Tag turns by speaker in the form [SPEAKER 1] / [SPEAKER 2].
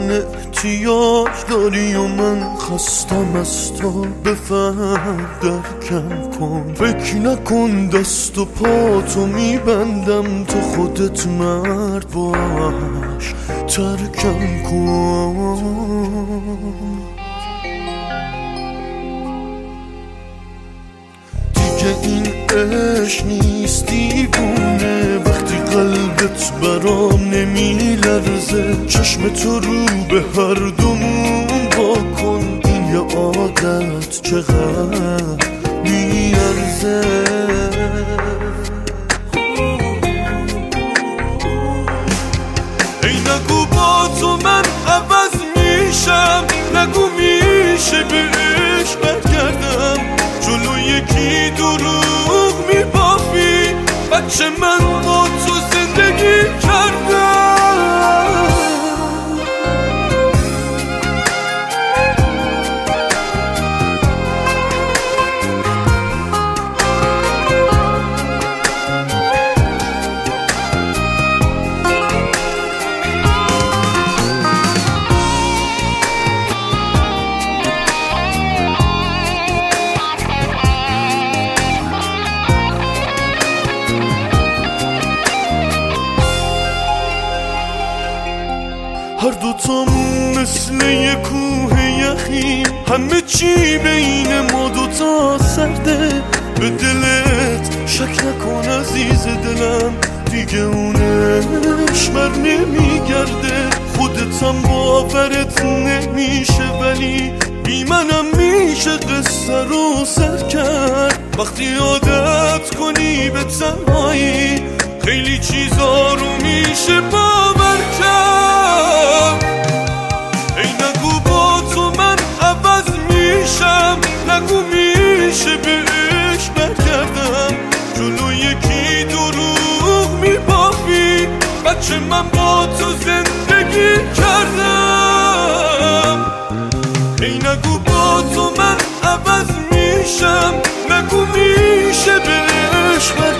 [SPEAKER 1] احتیاج داری و من خستم از تو، بفهم درکم کن. فکر نکن دست و پاتو میبندم، تو خودت مرد باش ترکم کن. دیگه این عشق نیست دیوونه، وقتی قلبت برام نمیلرزه. چشم تو رو به هر دومون با کن، این یه عادت چقدر میارزه. ای نگو با تو من عوض میشم، نگو میشه به عشق برگردم. جلو یکی دروغ میبافی، بچه من با تو زندگی کردم. هر دوتامون مثل یه کوه یخیم، همه چی بین ما دوتا سرده. به دلت شک نکن عزیز دلم، دیگه اونش بر نمیگرده. خودتم باورت نمیشه ولی بی منم میشه قصه رو سر کرد. وقتی عادت کنی به تنهایی، خیلی چیزا رو میشه باور کرد. ای نگو با تو من عوض میشم، نگو میشه به عشق برگردم. جلو یکی دروغ میبافی، بچه من با تو زندگی کردم. ای نگو با تو من عوض میشم، نگو میشه به عشق برگردم.